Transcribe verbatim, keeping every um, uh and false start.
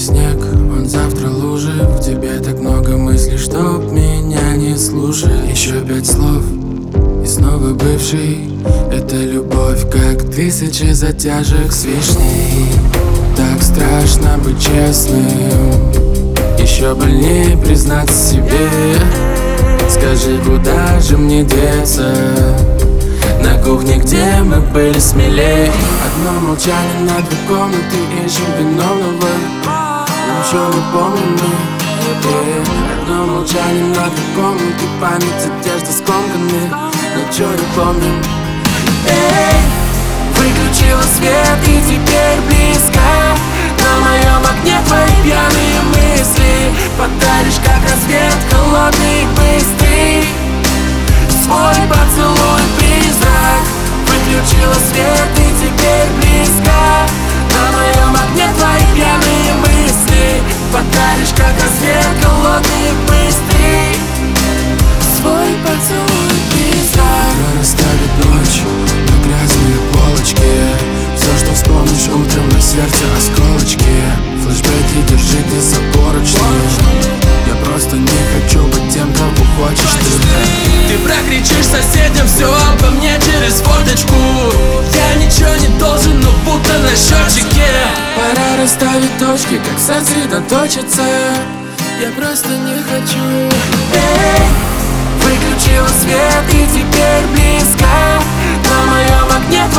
снег, он завтра лужи. В тебе так много мыслей, чтоб меня не слушать. Еще пять слов и снова бывший. Это любовь, как тысячи затяжек с вишней. Так страшно быть честным, еще больнее признаться себе. Скажи, куда же мне деться? На кухне, где мы были смелее. Одно молчание на две комнаты, ищем виновного. Ничего не помним мы, yeah. Одно молчание на две комнаты, память, одежда скомканы, ничего не помним. Эй, выключила свет и теперь близко. На моем окне твои пьяные мысли. Подаришь, как рассвет, холодный и быстрый. Свой поцелуй, призрак. Выключила свет и теперь близко. На моем окне твои пьяные мысли. Подаришь, как рассвет, холодный и быстрый. Свой поцелуй, призрак. Расставит ночь на грязные полочки. Все, что вспомнишь утром, на сердце осколочки. Флэшбэки держите за поручни. Я просто не хочу быть тем, кого хочешь ты. Ты прокричишь соседям все обо мне через форточку. Я ничего не должен, но будто на счетчике. Пора расставить точки, как сосредоточиться. Я просто не хочу. Эй, выключила свет и теперь близко. На моем окне